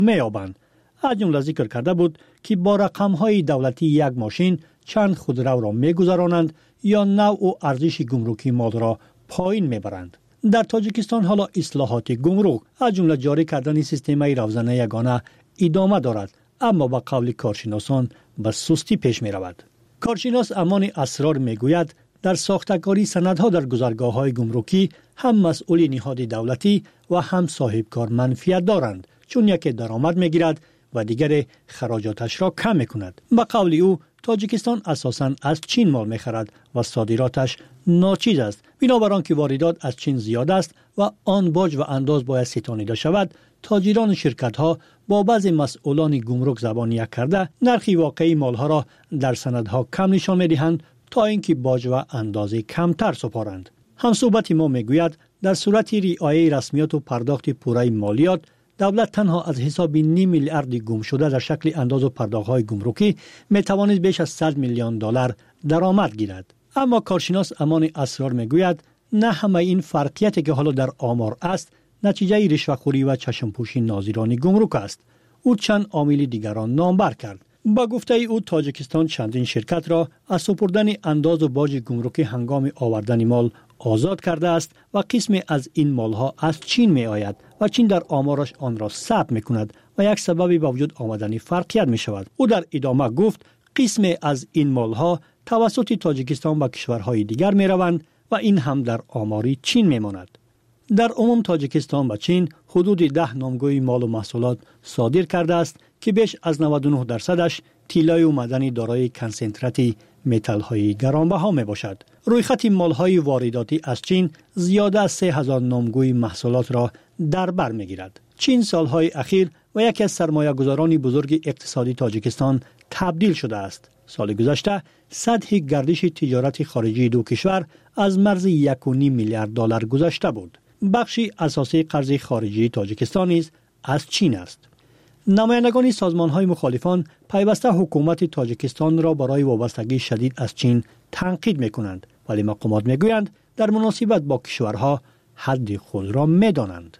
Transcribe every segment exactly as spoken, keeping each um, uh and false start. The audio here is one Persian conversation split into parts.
می‌یابند. از جمله ذکر کرده بود که با رقم‌های دولتی یک ماشین چند خودرو را می‌گذرانند یا نوع و ارزش گمرکی مال را پایین می‌برند. در تاجیکستان حالا اصلاحات گمرک از جمله جاری کردن سیستم روزانه یگانه ادامه دارد، اما با قول کارشناسان به سستی پیش می‌رود. کارشناس امان اسرار می‌گوید در ساختگاری سندها در گذرگاه‌های گمرکی هم مسئول نهاد دولتی و هم صاحب کار منفیت دارند، چون یکی درآمد می‌گیرد و دیگر خراجاتش را کم می‌کند. به قول او تاجیکستان اساساً از چین مال می‌خرد و صادراتش ناچیز است. بنابر آنکه واردات از چین زیاد است و آن باج و انداز باید ستانیده شود، تاجران شرکت‌ها با بعضی مسئولان گمرک زبان یک کرده نرخ واقعی مالها را در سندها کم نشان می‌دهند تا اینکه باج و اندازه کمتر سپارند. همصحبت ما میگوید در صورت رعایت رسمیات و پرداخت پوره مالیات، دولت تنها از حساب نیم میلیارد گم شده در شکل انداز و پرداخت‌های گمرکی میتوانید بیش از صد میلیون دلار درآمد گیرد. اما کارشناس امان اسرار میگوید نه همه این فرقیتی که حالا در آمار است نتیجه رشوه‌خوری و چشم‌پوشی ناظران گمرک است. او چند عامل دیگران نامبر کرد. با گفته او تاجیکستان چندین شرکت را از سپردن انداز و باج گمرکی هنگام آوردن مال آزاد کرده است و قسمی از این مالها از چین می آید و چین در آمارش آن را ثبت می کند و یک سببی با وجود آمدن فرقیت می شود. او در ادامه گفت قسمی از این مالها توسط تاجیکستان به کشورهای دیگر می روند و این هم در آماری چین می ماند. در عموم تاجیکستان به چین حدود ده نامگوی مال و محصولات صادر کرده است که بیش از نود و نه درصدش طلای و معدنی دارای کنسنترات متال‌های گرانبها می باشد. رویخط مال‌های وارداتی از چین زیاده از سه هزار نامگوی محصولات را در بر می‌گیرد. چین سالهای اخیر و یکی از سرمایه‌گذاران بزرگ اقتصادی تاجیکستان تبدیل شده است. سال گذشته سطح گردش تجارت خارجی دو کشور از مرز یک و نیم میلیارد دلار گذشته بود. بخشی اساسی قرض خارجی تاجیکستان نیز از چین است. نمایندگان سازمان‌های مخالفان پیوسته حکومت تاجیکستان را برای وابستگی شدید از چین تنقید می‌کنند، ولی مقامات می‌گویند در مناسبت با کشورها حد خود را می‌دانند.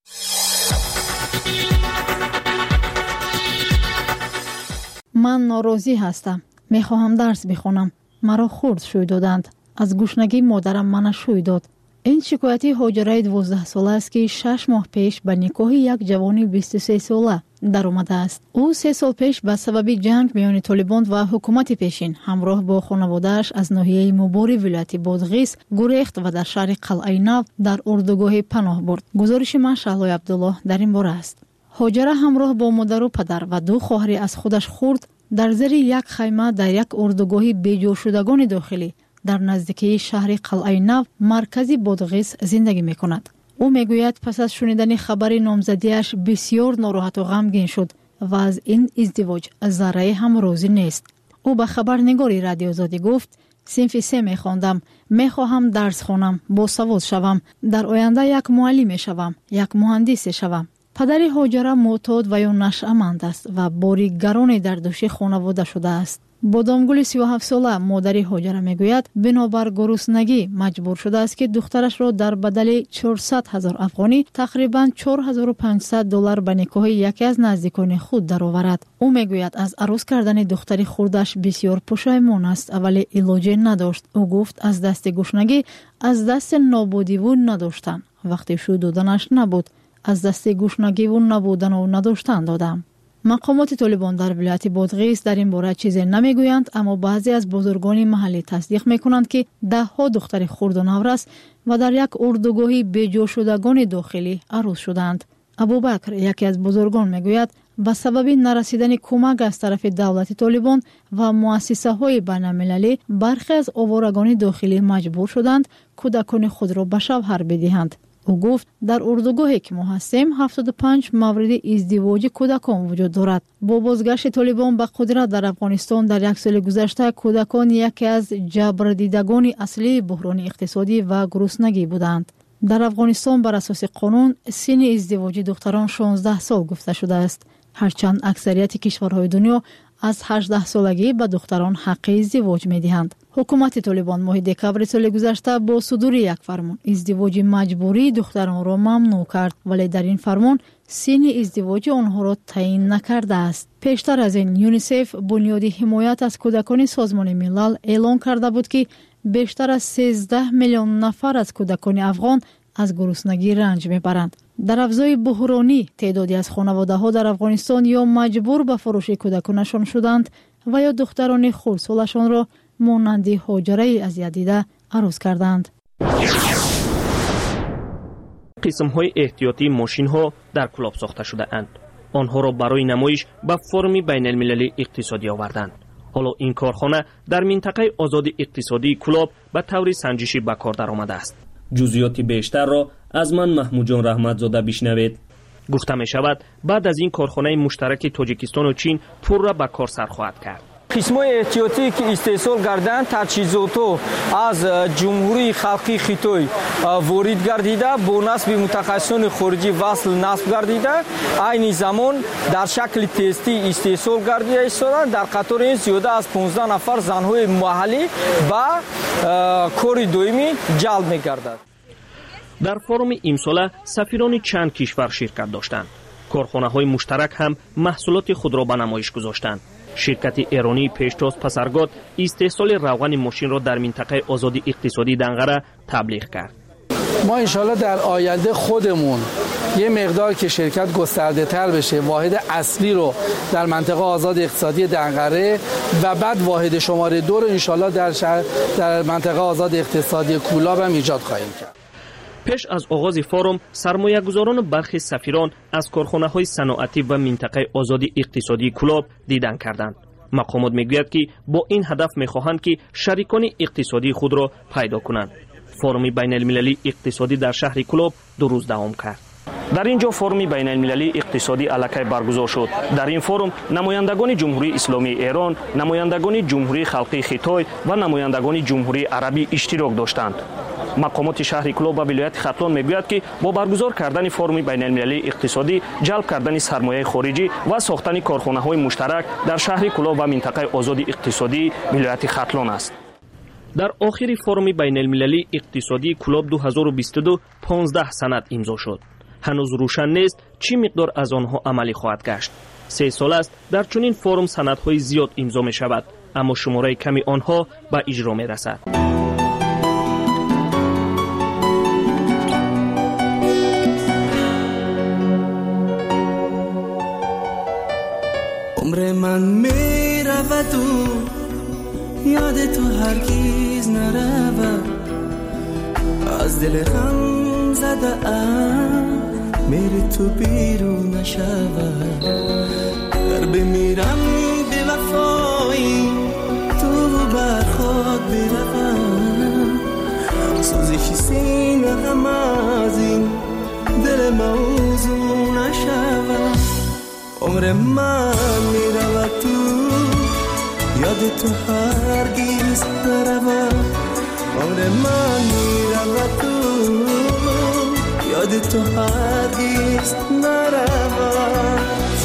من ناراضی هستم. می‌خواهم درس بخوانم. مرا خرد شوی دادند. از گشنگی مادرم من شوی داد. این شکایتی هاجره دوازده ساله است که شش ماه پیش به نکاح یک جوان بیست و سه ساله در آمده است. او سه سال پیش به سبب جنگ میان طالبان و حکومت پیشین همراه با خانواده‌اش از ناحیه مباری ولایت بادغیس گریخت و در شهر قلعه نو در اردوگاه پناه برد. گزارش من شهلای عبدالله در این باره است. هاجره همراه با مادر و پدر و دو خواهر از خودش خرد در زیر یک خیمه در یک اردوگاه بیجا شدگان داخلی در نزدیکی شهر قلعه نو مرکزی بادغیس زندگی می کند. او می گوید پس از شنیدن خبر نامزدیش بسیار ناراحت و غمگین شد و از این ازدواج ذره هم راضی نیست. او به خبرنگار رادیو آزادی گفت صنف سه می خواندم، می خواهم درس خوانم، با سواد شوم، در آینده یک معلم شوم، یک مهندس شوم. پدر هاجره معتاد و یا نشأمند است و باری گرانی در دوش خانواده شده است. بادامگل سی و هفت ساله مادر هاجره میگوید بنابر گرسنگی مجبور شده است که دخترش را در بدل چهارصد هزار افغانی تقریباً چهار هزار و پانصد دلار به نکاح یکی از نزدیکان خود درآورد. او میگوید از عروس کردن دختر خردش بسیار پشیمان است ولی علاجی نداشت. او گفت از دست گشنگی از دست نابودی و نداشتن وقتی شو دادنش نبود، از دست گشنگی و نبودن و نداشتن دادم. مقامات طالبان در ولایت بادغیس در این باره چیزی نمیگویند، اما بعضی از بزرگان محلی تصدیق میکنند که ده ها دختر خرد و نورس و در یک اردوگاهی بیجا شدگان داخلی عروس شدند. ابوبکر یکی از بزرگان میگوید به سبب نرسیدن کمک از طرف دولت طالبان و مؤسسه های بین المللی برخی از آوارگان داخلی مجبور شدند کودکان خود را به شوهر بدهند. او گفت در اردوگاهی که ما هستیم هفتاد و پنج مورد ازدواج کودکان وجود دارد. با بازگشت طالبان به قدرت در افغانستان در یک سال گذشته کودکان یکی از جبردیدگان اصلی بحران اقتصادی و گرسنگی بودند. در افغانستان بر اساس قانون سن ازدواج دختران شانزده سال گفته شده است، هرچند اکثریت کشورهای دنیا از هجده سالگی به دختران حق ازدواج می‌دهند. حکومت طالبان ماه دکمبر سال گذشته با صدور یک فرمان ازدواج مجبوری دختران را ممنوع کرد، ولی در این فرمان سن ازدواج آنها را تعیین نکرده است. پیشتر از این یونیسف بنیاد حمایت از کودکان سازمان ملل اعلام کرده بود که بیشتر از سیزده میلیون نفر از کودکان افغان از گرسنگی رنج میبرند. در افزای بحرانی تعدادی از خانواده ها در افغانستان یا مجبور به فروش کودکانشان شدند و یا دختران خردسالشان را مانند هاجره از یدیده عروس کردند. قسم های احتیاطی ماشین ها در کلاب ساخته شده اند. آنها را برای نمایش به فرم بین المللی اقتصادی آوردند. حالا این کارخانه در منطقه آزاد اقتصادی کلاب به طور سنجشی به کار درآمده است. جزئیات بیشتر را از من محمود جان رحمتزاده بشنوید. گفته می شود بعد از این کارخانه مشترک تاجیکستان و چین پر را به کار سر خواهد کرد. قسم‌های احتیاطی که استحصال گردند تجهیزات از جمهوری خلقی خیتوی وارد گردیده با نصب متخصصان خارجی وصل نصب گردیده عین زمان در شکل تستی استحصال گردیده ایستادند. در قطار این زیاده از پانزده نفر زن‌های محلی به کار دائمی جلب می‌گردند. در فورم امساله سفیران چند کشور شرکت داشتند. کارخانه‌های مشترک هم محصولات خود را به نمایش گذاشتند. شرکت ایرانی پیشتاز پسرگاد استحصال روغن ماشین را در منطقه آزاد اقتصادی دنقره تبلیغ کرد. ما انشالله در آینده خودمون یه مقدار که شرکت گسترده تر بشه واحد اصلی رو در منطقه آزاد اقتصادی دنقره و بعد واحد شماره دو رو انشالله در شهر در منطقه آزاد اقتصادی کولاب هم ایجاد خواهیم کرد. پیش از آغاز فورم سرمایه‌گذاران و برخی سفیران از کارخانه‌های صنعتی و منطقه آزاد اقتصادی کلاب دیدن کردند. مقامات میگوید که با این هدف می‌خواهند که شریکان اقتصادی خود را پیدا کنند. فورم بین المللی اقتصادی در شهر کلاب دو روز دوام کرد. در اینجا فورم بین المللی اقتصادی الکی برگزار شد. در این فورم نمایندگان جمهوری اسلامی ایران، نمایندگان جمهوری خلقی خیتای و نمایندگان جمهوری عربی اشتراک داشتند. مقامات شهر کلاب و ولایت ختلان میگوید که با برگزار کردن فورم بین المللی اقتصادی جلب کردن سرمایه خارجی و ساختن کارخانه‌های مشترک در شهر کلاب و منطقه آزاد اقتصادی ولایت ختلان است. در آخر فورم بین المللی اقتصادی کلاب دو هزار و بیست و دو پانزده سند امضا شد. هنوز روشن نیست چی مقدار از آنها عملی خواهد گشت. سه سال است در چنین فورم سندهای زیاد امضا می شود، اما شماره کمی آنها به اجرا می رسد. عمر من می رود و یاد تو هرگیز نرود، از دل غم زده ام میری تو بیرون نشود. در بمیرم به وفایی تو بر خود بروم، سوزش سینه غم از این دل موضوع نشود. عمر من میرود تو یاد تو هرگیز نرود. عمر من میرود تو یاد تو هرگیز نرود.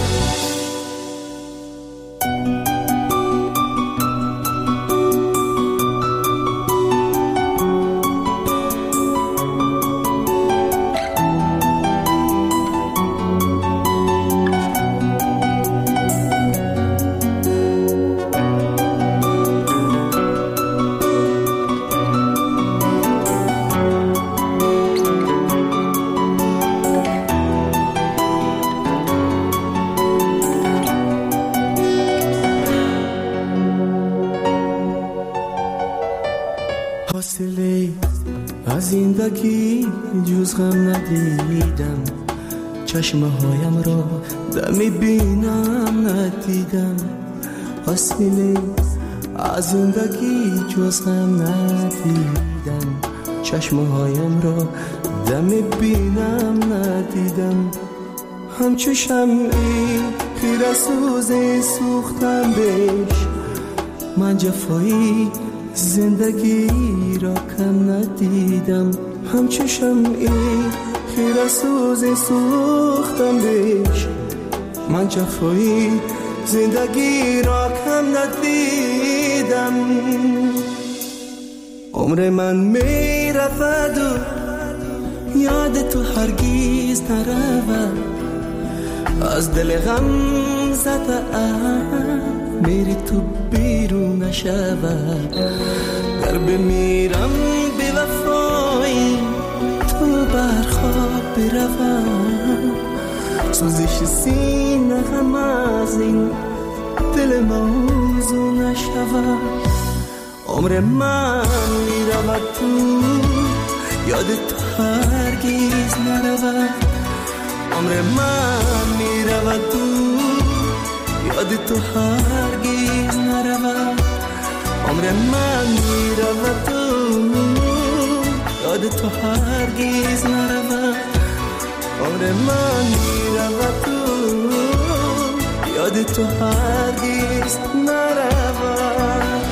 حاصله از زندگی جز غم ندیدم، چشمه هایم را دمی بینم ندیدم. حاصله از زندگی جز غم ندیدم، چشمه هایم را دمی بینم ندیدم. همچو شمعی خیره سوزی سوختم بهش، من جفایی زندگی را کم ندیدم. همچو شمعی خیره سوزی سوختم بهش، من جفایی زندگی را کم ندیدم. عمر من می رود و یاد تو هرگیز نرود، از دل غم زده ام میری تو بیرون نشود گر بمیرم بی وفایی تو برخواب بروم سوزش سینه غم از این دل موضوع نشود عمر من میرود تو یاد تو هرگیز نرود عمر من میرود تو یاد تو هرگیز نرود عمر من میرود تو یاد تو هرگیز نرود عمر من میرود تو یاد تو هرگیز نرود.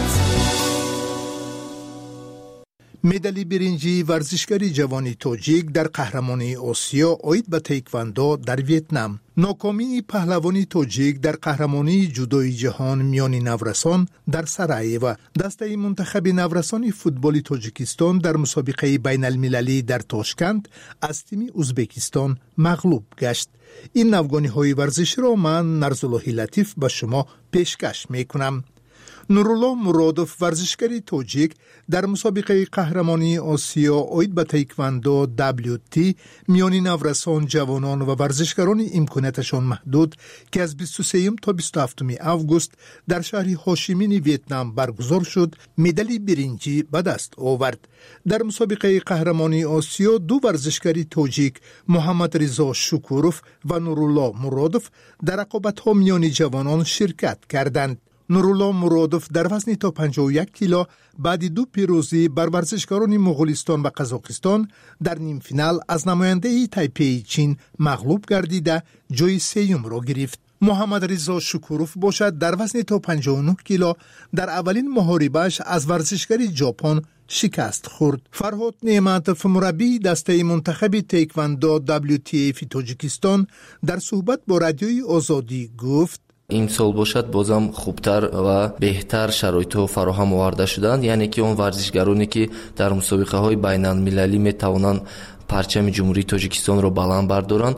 مدال برنجی ورزشکاری جوانی تاجیک در قهرمانی آسیا عاید به تایکواندو در ویتنام. ناکامی پهلوانی تاجیک در قهرمانی جودوی جهان میان نورسان در سرایو دسته منتخب نورسان فوتبال تاجیکستان در مسابقه بین المللی در تاشکند از تیم ازبکستان مغلوب گشت. این نوگانی های ورزشی را من نرزالله لطیف به شما پیشکش می کنم. نورالله مرادوف ورزشکاری تاجیک در مسابقه قهرمانی آسیا عاید به تایکواندو دبلیو تی میان نورسان جوانان و ورزشکاران امکاناتشان محدود که از بیست و سوم تا بیست و هفتم آگوست در شهر هاشیمین ویتنام برگزار شد مدال برنجی به دست آورد. در مسابقه قهرمانی آسیا دو ورزشکاری تاجیک محمد رضا شکوروف و نورالله مرادوف در رقابت‌ها میان جوانان شرکت کردند. نورالله مرادوف در وزن تا پنجاه و یک کیلو بعد دو پیروزی بر ورزشکاران مغولستان و قزاقستان در نیم فینال از نماینده تایپی چین مغلوب گردیده جای سوم را گرفت. محمد رضا شکوروف باشد در وزن تا پنجاه و نه کیلو در اولین محاربه‌اش از ورزشکاری ژاپن شکست خورد. فرهاد نعمتوف مربی دسته منتخب تایکواندو دبلیو تی ای فی تاجیکستان در صحبت با رادیوی آزادی گفت این سال باشد بازم خوبتر و بهتر شرایط فراهم آورده شدند، یعنی که اون ورزشگرانی که در مسابقه های بین المللی می توانند پرچم جمهوری تاجیکستان را بلند بردارند،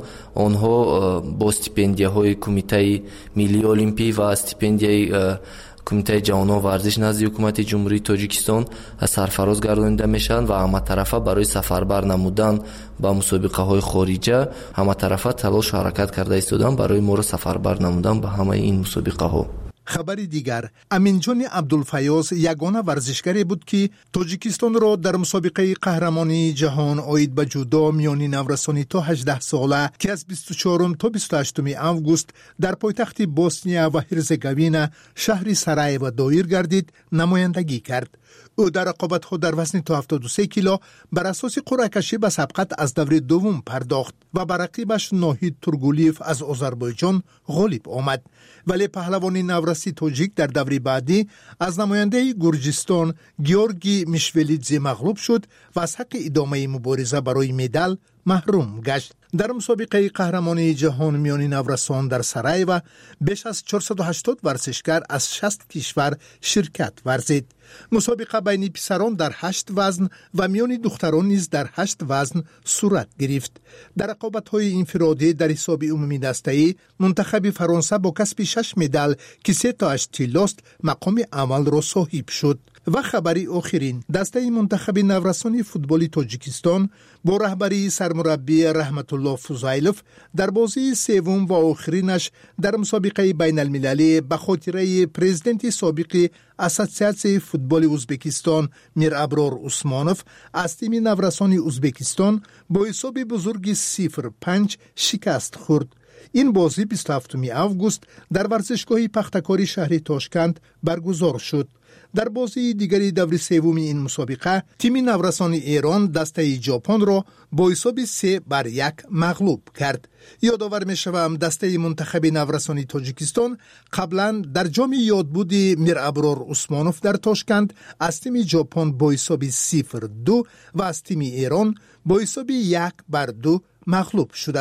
آنها با استیپندیه های کمیته ملی المپی و استیپندیه کمیته جوانان ورزش نزد حکومت جمهوری تاجیکستان سرفراز گردانیده میشن و همه طرفه برای سفربر نمودن با مسابقه های خارجه همه طرفه تلاش و حرکت کرده ایستادن برای ما را سفربر نمودن به همه این مسابقه ها. خبری دیگر، امینجان عبدالفیاض یگانه ورزشکاری بود که تاجیکستان را در مسابقه قهرمانی جهان عاید به جودو میان نورسانی تا هجده ساله که از بیست و چهارم تا بیست و هشتم آگوست در پایتخت بوسنیا و هرزگوینه شهر سرایو دایر گردید نمایندگی کرد. او در رقابت‌ها در وزن تا هفتاد و سه کیلو بر اساس قرعه کشی به سبقت از دور دوم پرداخت و بر رقیبش ناهید تورگولیف از آذربایجان غالب آمد. ولی پهلوان نورسی تاجیک در دور بعدی از نماینده گرجستان گیورگی میشولیدزی مغلوب شد و از حق ادامه مبارزه برای مدال محروم گشت. در مسابقه قهرمانی جهان میان نورسان در سرایو بیش از چهارصد و هشتاد ورزشکار از شصت کشور شرکت ورزید. مسابقه بین پسران در هشت وزن و میان دختران نیز در هشت وزن صورت گرفت. در رقابت‌های انفرادی در حساب عمومی دسته‌ای منتخب فرانسه با کسب شش مدال که سه تاش طلاست مقام اول را صاحب شد. و خبری آخرین، دسته منتخب نورسان فوتبال تاجیکستان با رهبری سرمربی رحمت الله فوزایلوف در بازی سوم و آخرینش در مسابقه بین المللی به خاطره پرزیدنت سابق اساسیاسیون فوتبال ازبکستان میر ابرار عثمانوف از تیم نورسان ازبکستان با حساب بزرگی صفر پنج شکست خورد. این بازی بیست و هفتم آگوست در ورزشگاه پختکاری شهر تاشکند برگزار شد. در بازی دیگری دور سوم این مسابقه تیم نورسان ایران دسته ژاپن را با حساب سه بر یک مغلوب کرد. یادآور می‌شوم دسته منتخب نورسان تاجیکستان قبلا در جام یادبود میر ابرار عثمانوف در تاشکند از تیم ژاپن با حساب صفر دو و از تیم ایران با حساب یک بر دو مغلوب شده بود.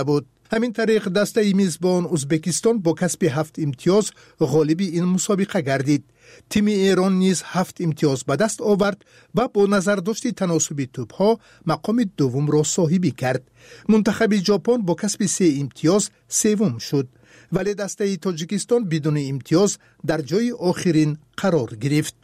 همین طریق دسته میزبان ازبکستان با کسب هفت امتیاز غالب این مسابقه گردید. تیم ایران نیز هفت امتیاز به دست آورد و با نظر داشت تناسب توپ‌ها مقام دوم را صاحبی کرد. منتخب ژاپن با کسب سه امتیاز سوم شد، ولی دسته تاجیکستان بدون امتیاز در جای آخرین قرار گرفت.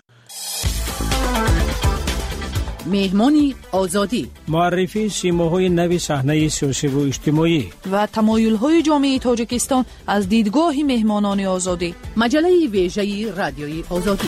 مهمانی آزادی، معرفی سیماهای نوی صحنه سیاسی و اجتماعی و تمایل‌های جامعه تاجیکستان از دیدگاه مهمانان آزادی. مجله ویژه رادیوی آزادی.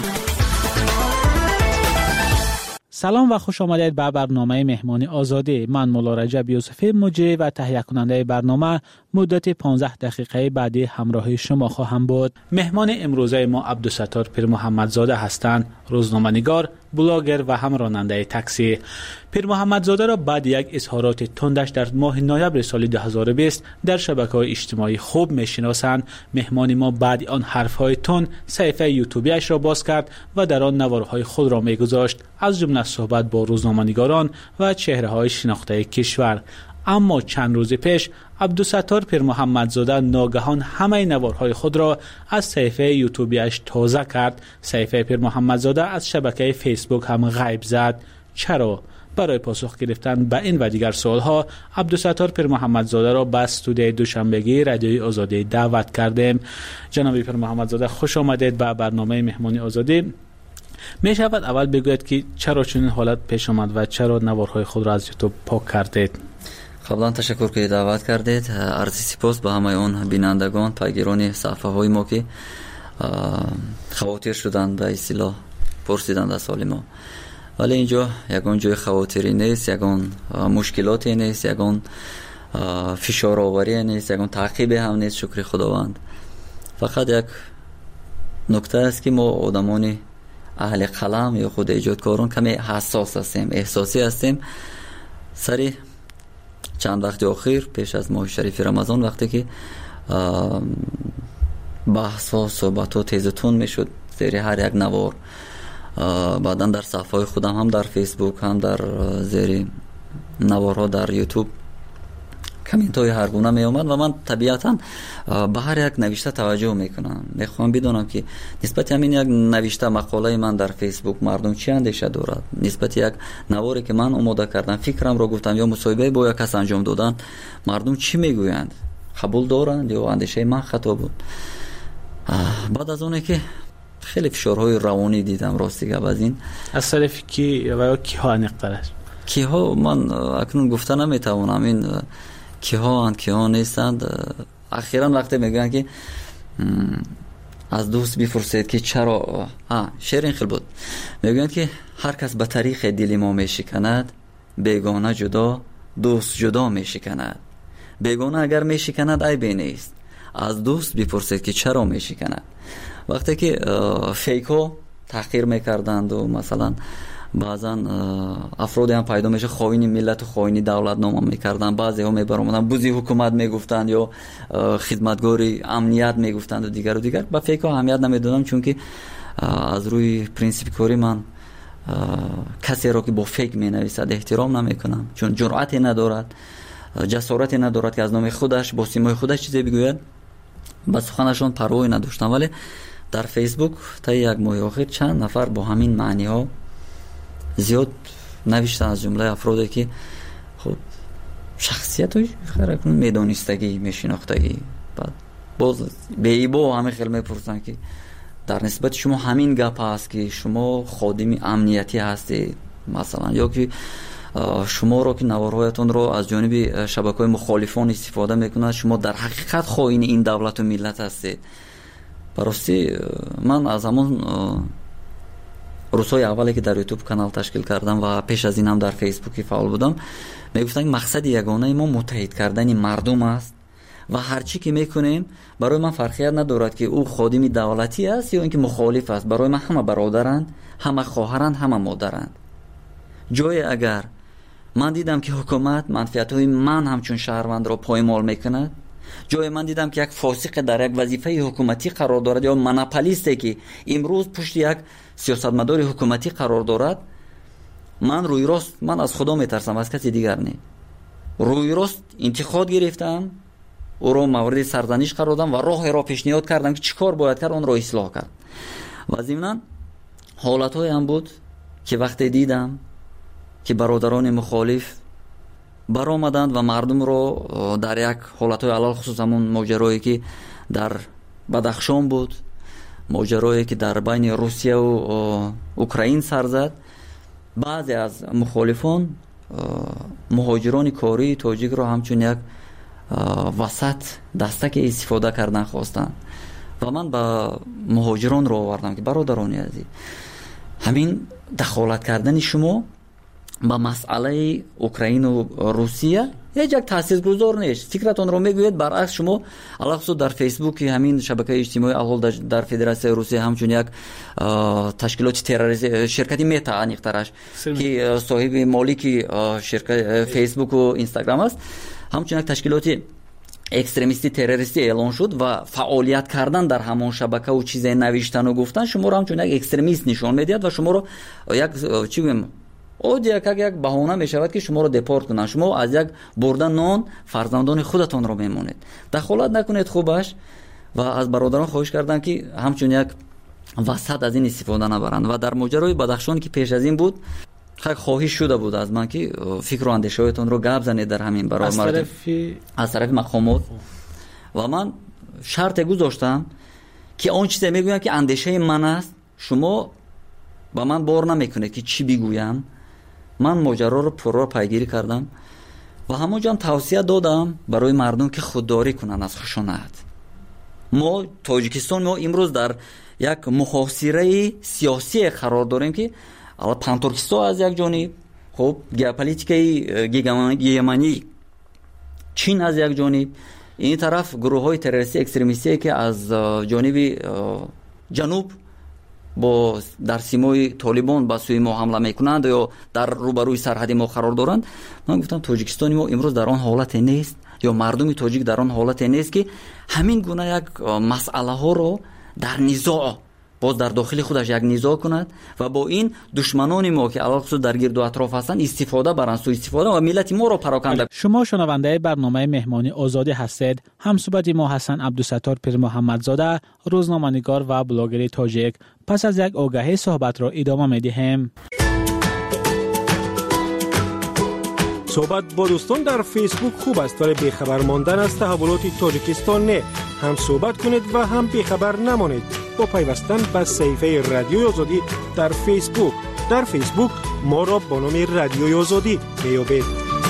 سلام و خوش آمدید به برنامه مهمانی آزادی. من مولا رجب یوسفی مجری و تهیه کننده برنامه مدت پانزده دقیقه بعدی همراه شما خواهم بود. مهمان امروزه ما عبدالستار پیر محمدزاده هستند، روزنامه‌نگار، بلاگر و هم راننده تاکسی. پیر محمدزاده را بعد یک اظهارات تندش در ماه نوامبر سال دو هزار و بیست در شبکه‌های اجتماعی خوب می‌شناسند. مهمان ما بعد آن حرف‌های تند صفحه یوتیوبیش را باز کرد و در آن نوارهای خود را می‌گذاشت، از جمله صحبت با روزنامه‌نگاران و چهره‌های شناخته کشور. اما چند روز پیش عبدالستار پیر محمدزاده ناگهان همه نوارهای خود را از صفحه یوتیوبیش تازه کرد. صفحه پیر محمدزاده از شبکه فیسبوک هم غیب زد. چرا؟ برای پاسخ گرفتن به این و دیگر سوالها عبدالستار پیر محمدزاده را به استودیوی دوشنبگی رادیوی آزادی دعوت کردیم. جناب پیر محمدزاده خوش آمدید به برنامه مهمانی آزادی. می شود اول بگوید که چرا چنین حالت پیش آمد و چرا نوارهای خود را از یوتیوب پاک کردید؟ قبلا تشکر که دعوت کردید. عرض سپاس به همه اون بینندگان، پیگیران صفحه های ما که خواطر شدند به اصطلاح پرسیدند از سال ما. ولی اینجا یگان جای خواطری نیست، یگان مشکلاتی نیست، یگان فشار آوری نیست، یگان تعقیب هم نیست. شکر خداوند. فقط یک نکته است که ما آدمانی اهل قلم یا خود ایجادکاران کمی حساس هستیم، احساسی هستیم. سری چند وقت اخیر پیش از ماه شریف رمضان وقتی که بحث و صحبت و تیزتون میشد زیر هر یک نوار، بعدا در صفحه خودم هم در فیسبوک هم در زیر نوارها در یوتیوب کامنت های هر گونه می اومد و من طبیعتا به هر یک نوشته توجه میکنم. میخوام بدونم که نسبت همین یک نوشته مقاله من در فیسبوک مردم چی اندیشه دارد، نسبت یک نواری که من آماده کردم فکرم رو گفتم یا مصاحبه با یک کس انجام دادن مردم چی میگویند، قبول دارند یا اندیشه من خطا بود. بعد از اونه که خیلی فشارهای روانی دیدم راستی گپ از این از طرف کی و کی ها نقطه‌اش کی ها من اکنون گفته نمیتوانم این کی ها اند کی ها نیستند. اخیراً وقتی میگن که از دوست بپرسید که چرا ها شعر این خیلی بود، میگن که هر کس به طریق دل ما میشکند، بیگانه جدا دوست جدا میشکند. بیگانه اگر میشکند عیبی نیست، از دوست بپرسید که چرا میشکند. وقتی که فیکو تحقیر میکردند و مثلا بعضا افرادی هم پیدا میشه خائن ملت و خائن دولت نام میکردن، بعضی ها میبرامدن بوزی حکومت میگفتند یا خدمتگاری امنیت میگفتند و دیگر و دیگر. با فیکو اهمیت نمیدادم چون که از روی پرینسیپ کاری من کسی را که با فیک مینویسد احترام نمیکنم، چون جرأتی ندارد، جسارتی ندارد که از نام خودش با سیمای خودش چیزی بگوید. با سخنشون پروایی نداشتم. ولی در فیسبوک تا یک ماه اخیر چند نفر با همین معنی ها زیاد نوشتن، از جمله افرادی که خب شخصیت های خیلی میدانستگی میشناختگی، بعد باز به ایبا همه خیلی میپرسن که در نسبت شما همین گپ هست که شما خادم امنیتی هستید مثلا، یا که شما رو که نوارهایتون رو از جانب شبکه‌های مخالفان استفاده میکنند، شما در حقیقت خائن این دولت و ملت هستید. براستی من از همون روزهای اولی که در یوتیوب کانال تشکیل کردم و پیش از این هم در فیسبوک فعال بودم میگفتن مقصد یگانه ما متحد کردن مردم است و هرچی که میکنیم برای من فرقیت ندارد که او خادم دولتی است یا اینکه مخالف است. برای من همه برادرند، همه خواهرند، همه مادرند. جای اگر من دیدم که حکومت منفعت‌های من همچون شهروند را پایمال میکند، جای من دیدم که یک فاسق در یک وظیفه حکومتی قرار دارد یا مناپولیستی که امروز پشت یک سیاستمدار حکومتی قرار دارد، من روی راست من از خدا میترسم، از کسی دیگر نه. روی راست انتقاد گرفتم او رو مورد سرزنش قرار دادم و راه را پیشنهاد کردم که چیکار باید کرد اون رو اصلاح کرد. و ضمن حالت‌های هم بود که وقتی دیدم که برادران مخالف برآمدند و مردم رو در یک حالت‌های علل خصوص همون ماجرایی که در بدخشان بود، ماجرایی که در بین روسیه و اوکراین سر زد، بعضی از مخالفان مهاجران کاری تاجیک رو همچون یک وسط دستک استفاده کردن خواستن و من با مهاجران رو آوردم که برادران عزیز، همین دخالت کردن شما با مسئله اوکراین و روسیه هیچ یک تاثیرگذار نیست. فکرتون رو میگوید برعکس شما علاوه در فیسبوک همین شبکه اجتماعی الحال در فدراسیون روسیه همچون یک تشکیلات تروریستی شرکتی متا انیقترش که صاحب مالک شرکت فیسبوک و اینستاگرام است، همچون یک تشکیلات اکستریمیستی تروریستی اعلان شد و فعالیت کردن در همون شبکه و چیزای نوشتن و گفتن شما رو همچون یک اکستریمیست نشون میدید و شما رو یک چی بگم او یک یک بهانه میشود که شما رو دپورت کنن، شما از یک بردن نان فرزندان خودتون رو میمونید. دخالت نکنید خوبش و از برادران خواهش کردم که همچون یک وسط از این استفاده نبرند. و در ماجرای بدخشان که پیش از این بود خیلی خواهش شده بود از من که فکر و اندیشه‌هایتون رو گپ زنید در همین برای از طرف از طرف مقامات و من شرط گذاشتم که اون چیزی میگویم که اندیشه من است شما با من بار نمیکنه که چی بگویم. من ماجرا رو پرو پیگیری کردم و همونجا هم توصیه دادم برای مردم که خودداری کنن از خشونت. ما تاجیکستان ما امروز در یک محاصره سیاسی قرار داریم که الان پانتورکیستان از یک جانب، خب ژئوپلیتیکای گیگمانی چین از یک جانب، این طرف گروه‌های تروریستی اکستریمیستی که از جانب جنوب با در سیمای طالبان با سوی ما حمله میکنند یا در روبروی سرحد ما قرار دارند. من گفتم تاجیکستان ما امروز در آن حالت نیست یا مردم تاجیک در آن حالت نیست که همین گونه یک مسئله ها رو در نزاع باز در داخل خودش یک نزاع کند و با این دشمنان ما که علاوه در گرد و اطراف هستند استفاده برند، سوء استفاده و ملت ما را پراکنده. شما شنونده برنامه مهمانی آزادی هستید. همصحبت ما حسن عبدالستار پیر محمدزاده، روزنامه‌نگار و بلاگر تاجیک. پس از یک آگهی صحبت را ادامه می‌دهیم. صحبت با دوستان در فیسبوک خوب است ولی بیخبر ماندن از تحولات تاجیکستان نه. هم صحبت کنید و هم بیخبر نمانید با پیوستن به صفحه رادیوی آزادی در فیسبوک. در فیسبوک ما را با نام رادیوی آزادی میابید.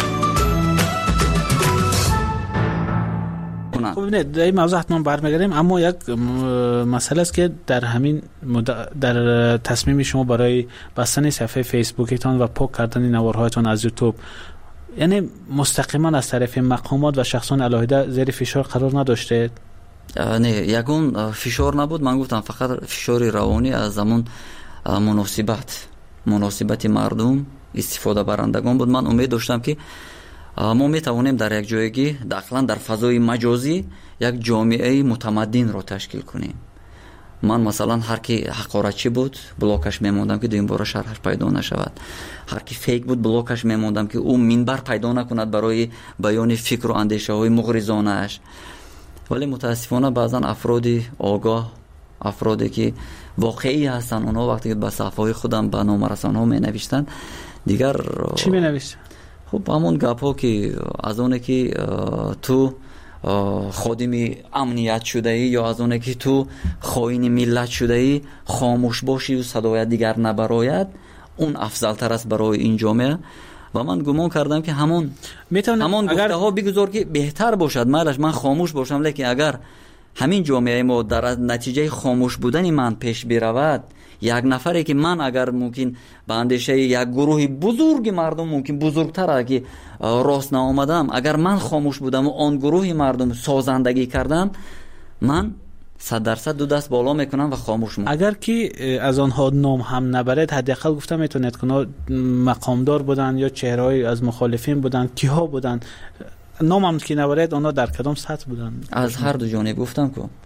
خب نه در این موضوع حتما برمیگردیم، اما یک مسئله است که در همین در تصمیم شما برای بستن صفحه فیسبوکتان و پاک کردن نوارهایتان از یوتیوب، یعنی مستقیما از طرف مقامات و شخصان علاهده زیر فشار قرار نداشته؟ نه، یگون فشار نبود. من گفتم فقط فشار روانی از زمان مناسبت مناسبت مردم استفاده برندگان بود. من امید داشتم که ما میتوانیم در یک جایگی داخلا در فضای مجازی یک جامعه متمدن رو تشکیل کنیم. من مثلا هر کی حقارتچی بود بلاکش میموندم که دویم بار شرحش پیدا نشود، هر کی فیک بود بلاکش میموندم که او منبر پیدا نکند برای بیان فکر و اندیشه های مغرضانه اش. ولی متاسفانه بعضا افرادی آگاه، افرادی که واقعی هستن، اونا وقتی که به صفحه خودم به نام رسانه‌ها می نوشتن دیگر چی می نوشتن؟ خب همون گپا که از اونه که تو خادم امنیت شده ای یا از اونه که تو خائن ملت شده ای خاموش باشی و صدای دیگر نبراید، اون افضل تر است برای این جامعه. و من گمان کردم که همون همون اگر... گفته ها بگذار که بهتر باشد، مالش من خاموش باشم، لیکن اگر همین جامعه ما در نتیجه خاموش بودن من پیش برود، یک نفری که من اگر ممکن به اندیشه یک گروه بزرگ مردم ممکن بزرگتر که راست نآمدم، اگر من خاموش بودم و آن گروه مردم سازندگی کردم، من صد درصد دو دست بالا میکنم و خاموش میکنم. اگر که از آنها نام هم نبرد، حداقل گفتم میتونید که مقامدار بودن یا چهره‌ای از مخالفین بودن، کیها بودن، نام هم که نبرد آنها در کدام سطح بودن؟ از هر دو جانب گفتم که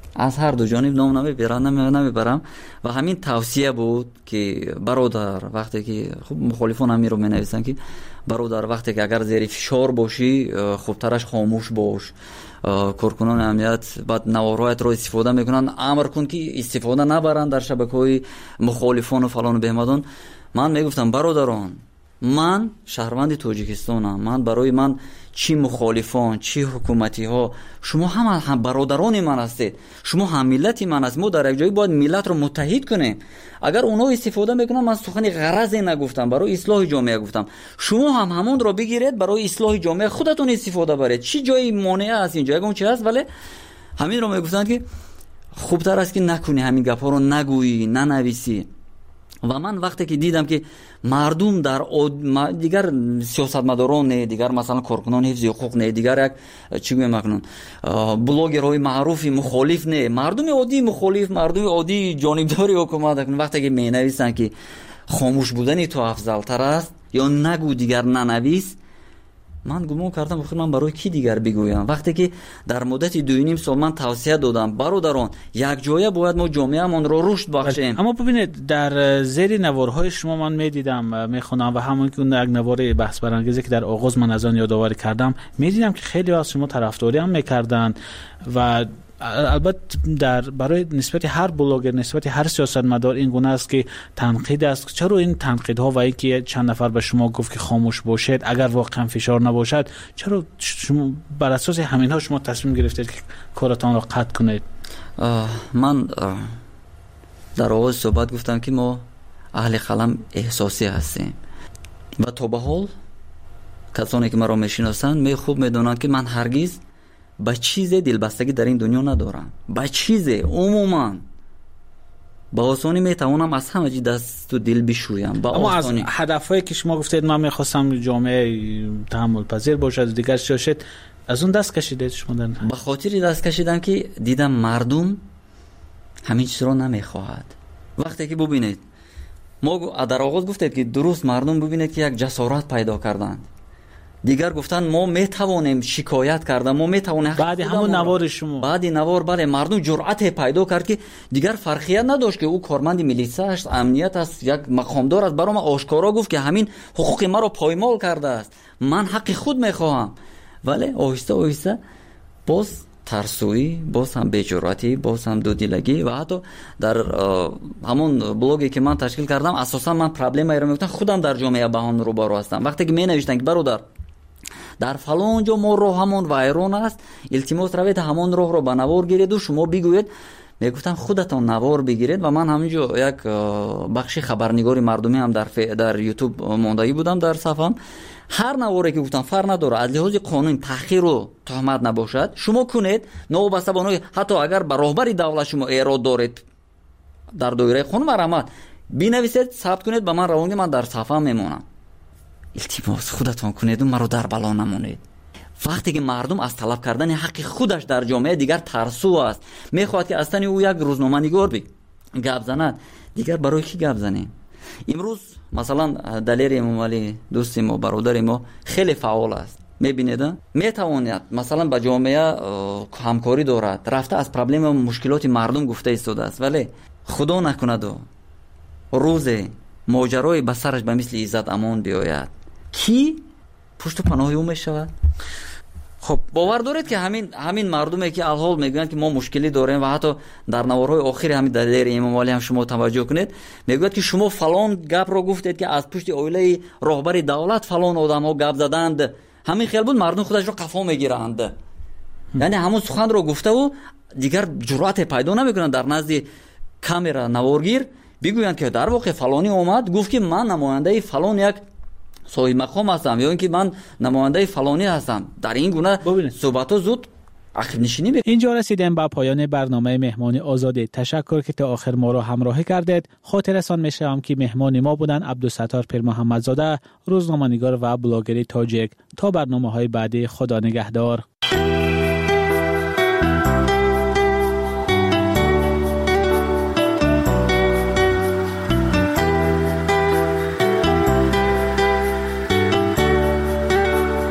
از هر دو جانب نام نمیبرم نمیبرم و همین توصیه بود که برادر وقتی که خب مخالفان هم می رو می نویسن که برادر وقتی که اگر زیر فشار باشی خوبترش خاموش باش. کارکنان امنیت بعد نوارهایت رو استفاده میکنن، امر کن که استفاده نبرن در شبکه‌های مخالفان و فلان و بهمدان. من میگفتم برادران من شهروند تاجیکستانم، من برای من چی مخالفان چی حکومتی ها شما هم هم برادران من هستید، شما هم ملت من هستید. ما در یک جایی باید ملت رو متحد کنیم. اگر اونا استفاده میکنن، من سخن غرضی نگفتم، برای اصلاح جامعه گفتم، شما هم همون رو بگیرید برای اصلاح جامعه خودتون استفاده برید. چی جایی مانع است اینجا اون چی هست؟ ولی همین رو میگفتن که خوبتر است که نکنی، همین گپا رو نگویی ننویسی. و من وقتی که دیدم که مردم در دیگر سیاستمداران نه، دیگر مثلا کارکنان حفظ حقوق نه، دیگر یک چی میگم مکنون بلاگرهای معروفی مخالف نه، مردم عادی مخالف، مردم عادی جانبداری حکومت، وقتی که می نویسن که خاموش بودن تو افضل تر است یا نگو دیگر ننویس، من گمان کردم بخیر من برای کی دیگر بگویم. وقتی که در مدت دو نیم سال من توصیه دادم برادران یک جایه باید ما جامعه‌مون رو رشد بخشیم. اما ببینید در زیر نوارهای شما من میدیدم میخونم و همون که اون یک نوار بحث برانگیزی که در آغاز من از آن یادآوری کردم میدیدم که خیلی از شما طرفداری هم میکردن و البته در برای نسبت هر بلاگر نسبت هر سیاستمدار این گونه است که تنقید است. چرا این تنقیدها و اینکه چند نفر به شما گفت که خاموش باشید اگر واقعا فشار نباشد، چرا شما بر اساس همینها شما تصمیم گرفتید که کارتان را قطع کنید؟ من در آغاز صحبت گفتم که ما اهل قلم احساسی هستیم و تا به حال کسانی که مرا میشناسند می خوب میدونند که من هرگز با چیز دلبستگی در این دنیا ندارم. با چیز عموما با آسانی میتوانم از همه چیز دست و دل بشویم. با اما آسانی. از هدفهایی که شما گفتید من میخواستم جامعه تحمل پذیر باشد دیگر شاشد، از اون دست کشیدید شما؟ در به خاطری دست کشیدم که دیدم مردم همین چیز رو نمیخواهد. وقتی که ببینید ما در آغاز گفتید که درست مردم ببینید که یک جسارت پیدا کردند، دیگر گفتن ما میتوانیم شکایت کردن، ما میتوانیم بعد همون نوار شما بعد نوار بله مردم جرأت پیدا کرد که دیگر فرقیت نداشت که او کارمند میلیسا است، امنیت است، یک مقامدار است، برام آشکارا گفت که همین حقوق ما رو پایمال کرده است، من حق خود میخواهم. ولی آهسته آهسته باز ترسویی، باز هم بی‌جرأتی، باز هم دودیلگی و حتی در همون بلاگی که من تشکیل کردم اساسا من پرابلم رو میگفتم خودم در جامعه با هم رو بارو هستم. وقتی که می نوشتن که برادر در فلان جا ما راه همون وایرون است، التماس روید همون راه رو به نوار گیرید و شما بگوید، میگفتم خودتون نوار بگیرید. و من همینجا یک بخشی خبرنگاری مردمی هم در در یوتیوب ماندایی بودم در صفحم، هر نواری که گفتم فرق نداره از لحاظ قانون تحقیر و تهمت نباشد شما کنید، نوبسته بانوی حتی اگر به راهبری دولت شما ایراد دارید در دایره قانون مرامت بنویسید ثبت کنید به من روانگی، من در صفحه میمونم. التماس خودتون کنید و مرا در بلا نمونید. وقتی که مردم از طلب کردن حق خودش در جامعه دیگر ترسو است، میخواد که اصلا او یک روزنامه نگار بی گپ زند، دیگر برای کی گپ زنیم؟ امروز مثلا دلیر امام علی دوست ما برادر ما خیلی فعال است، میبینید میتواند مثلا با جامعه همکاری دارد، رفته از پرابلم و مشکلات مردم گفته ایستاده است، ولی خدا نکند و روز ماجرای به سرش به مثل عزت امان بیاید کی پشت و پناه او میشود؟ خب باور دارید که همین همین مردمی که الحال میگن که ما مشکلی داریم و حتی در نوارهای آخری همین دلیر امام علی هم شما توجه کنید میگوید که شما فلان گپ رو گفتید که از پشت اویله راهبر دولت فلان آدم‌ها گپ زدند، همین خیال بود مردم خودش رو قفا میگیرند. یعنی همون سخن رو گفته و دیگر جرأت پیدا نمیکنن در نزد کامرا نوارگیر بگویند که در واقع فلانی اومد گفت که من نماینده فلان یک صاحب مقام هستم یا اینکه من نماینده فلانی هستم. در این گونه صحبت ها زود عقب نشینی بید. اینجا رسیدیم به پایان برنامه مهمان آزادی. تشکر که تا آخر ما را همراهی کردید. خاطرتان میشم که مهمان ما بودن عبدالستار پیر محمدزاده، روزنامه‌نگار و بلاگر تاجیک. تا برنامه‌های بعدی خدا نگهدار.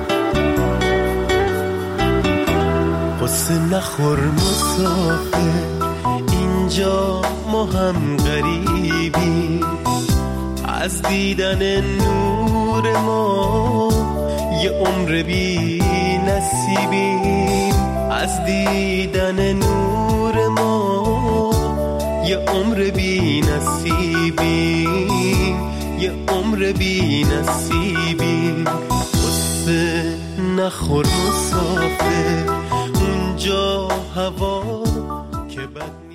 نخور مسافر ما هم غریبی، از دیدن نور ما یه عمر بی نصیبیم، از دیدن نور ما یه عمر بی نصیبیم، یه عمر بی نصیبیم. قصه نخور مسافر اونجا هوا که بد